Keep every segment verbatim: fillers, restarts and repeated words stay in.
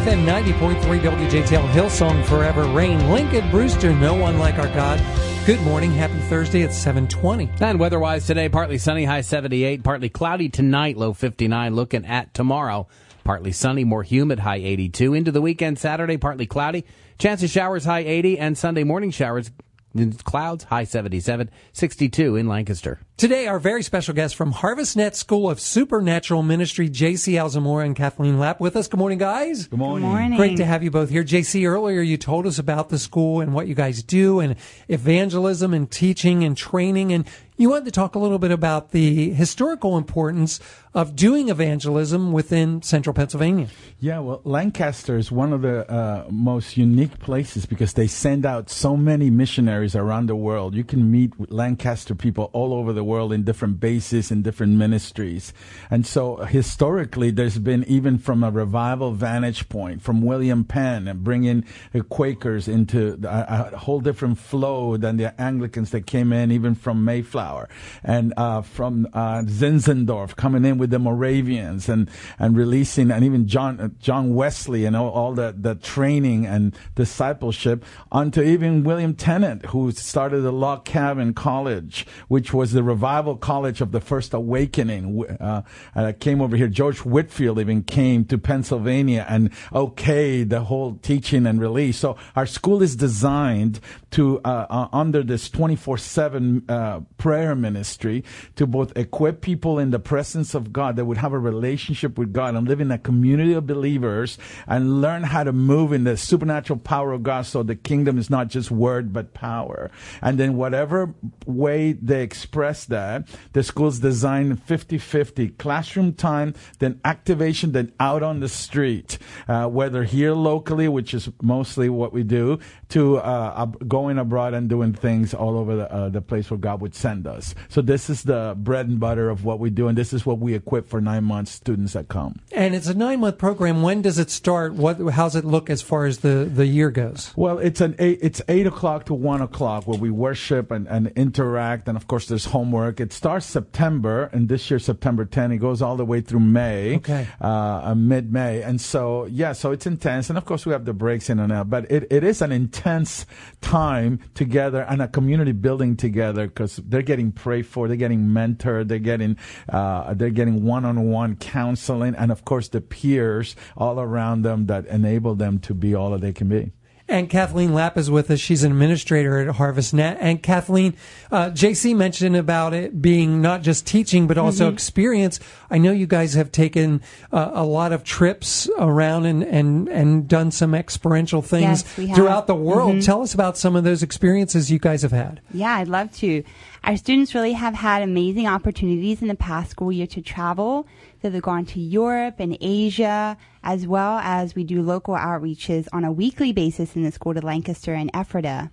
F M ninety point three W J T L, Hillsong Forever Rain, Lincoln Brewster, No One Like Our God. Good morning, happy Thursday, it's seven twenty. And weather-wise today, partly sunny, high seventy-eight, partly cloudy tonight, low fifty-nine. Looking at tomorrow, partly sunny, more humid, high eighty-two. Into the weekend, Saturday, partly cloudy, chance of showers, high eighty, and Sunday morning showers, clouds, high seventy-seven, sixty-two in Lancaster. Today, our very special guests from HarvestNet School of Supernatural Ministry, J C Alzamora and Kathleen Lapp with us. Good morning, guys. Good morning. Good morning. Great to have you both here. J C, earlier you told us about the school and what you guys do and evangelism and teaching and training, and you wanted to talk a little bit about the historical importance of doing evangelism within central Pennsylvania. Yeah, well, Lancaster is one of the uh, most unique places because they send out so many missionaries around the world. You can meet with Lancaster people all over the world in different bases, in different ministries. And so historically, there's been, even from a revival vantage point, from William Penn and bringing the Quakers into a, a whole different flow than the Anglicans that came in, even from Mayflower, and uh, from uh, Zinzendorf coming in with the Moravians and, and releasing, and even John uh, John Wesley and all, all the, the training and discipleship, onto even William Tennant, who started the Log Cabin College, which was the revival college of the First Awakening. Uh, and I came over here. George Whitfield even came to Pennsylvania and okayed the whole teaching and release. So our school is designed to, uh, uh, under this twenty-four seven uh, prayer ministry, to both equip people in the presence of God that would have a relationship with God and live in a community of believers and learn how to move in the supernatural power of God, so the kingdom is not just word but power. And then whatever way they express that, the school's designed fifty-fifty, classroom time, then activation, then out on the street, uh, whether here locally, which is mostly what we do, to uh, going abroad and doing things all over the, uh, the place where God would send us. So this is the bread and butter of what we do, and this is what we equip for nine months students that come. And it's a nine-month program. When does it start? What? How's it look as far as the, the year goes? Well, it's an eight, it's eight o'clock to one o'clock where we worship and, and interact, and of course there's homework. It starts September, and this year September tenth. It goes all the way through May, okay, uh, mid-May, and so yeah, so it's intense, and of course we have the breaks in and out, but it, it is an intense time together and a community building together, because they're getting prayed for, they're getting mentored, they're getting uh, they're getting one-on-one counseling, and of course the peers all around them that enable them to be all that they can be. And Kathleen Lapp is with us. She's an administrator at HarvestNet. And Kathleen, uh, J C mentioned about it being not just teaching, but also mm-hmm. experience. I know you guys have taken uh, a lot of trips around and, and, and done some experiential things yes, throughout the world. Mm-hmm. Tell us about some of those experiences you guys have had. Yeah, I'd love to. Our students really have had amazing opportunities in the past school year to travel. So they've gone to Europe and Asia, as well as we do local outreaches on a weekly basis in the school to Lancaster and Ephrata.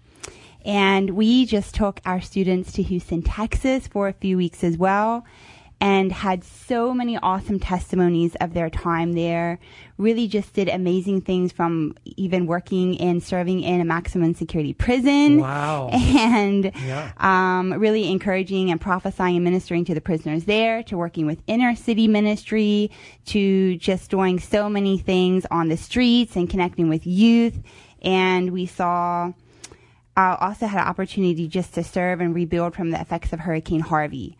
And we just took our students to Houston, Texas for a few weeks as well, and had so many awesome testimonies of their time there. Really just did amazing things, from even working and serving in a maximum security prison. Wow. And yeah. um, really encouraging and prophesying and ministering to the prisoners there, to working with inner city ministry, to just doing so many things on the streets and connecting with youth. And we saw, uh, also had an opportunity just to serve and rebuild from the effects of Hurricane Harvey.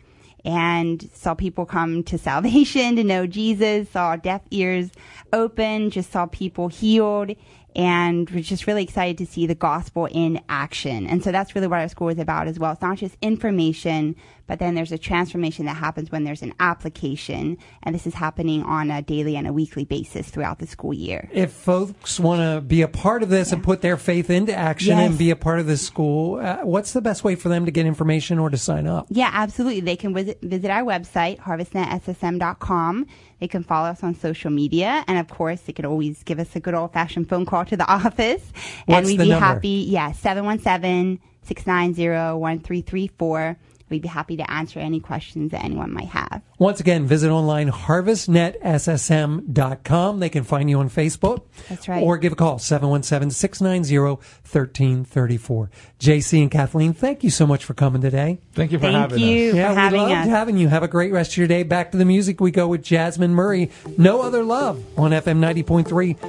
And saw people come to salvation, to know Jesus, saw deaf ears open, just saw people healed, and we're just really excited to see the gospel in action. And so that's really what our school is about as well. It's not just information, but then there's a transformation that happens when there's an application. And this is happening on a daily and a weekly basis throughout the school year. If folks want to be a part of this yeah. and put their faith into action yes. and be a part of this school, uh, what's the best way for them to get information or to sign up? Yeah, absolutely. They can visit, visit our website, harvest net s s m dot com. They can follow us on social media. And, of course, they could always give us a good old-fashioned phone call to the office. What's and we'd the be number? happy. Yeah, seven one seven, six nine zero, one three three four. We'd be happy to answer any questions that anyone might have. Once again, visit online, harvest net s s m dot com. They can find you on Facebook. That's right. Or give a call, seven one seven, six nine zero, one three three four. J C and Kathleen, thank you so much for coming today. Thank you for thank having you us. for Yeah, having we loved us. having you. Have a great rest of your day. Back to the music we go with Jasmine Murray, No Other Love on F M ninety point three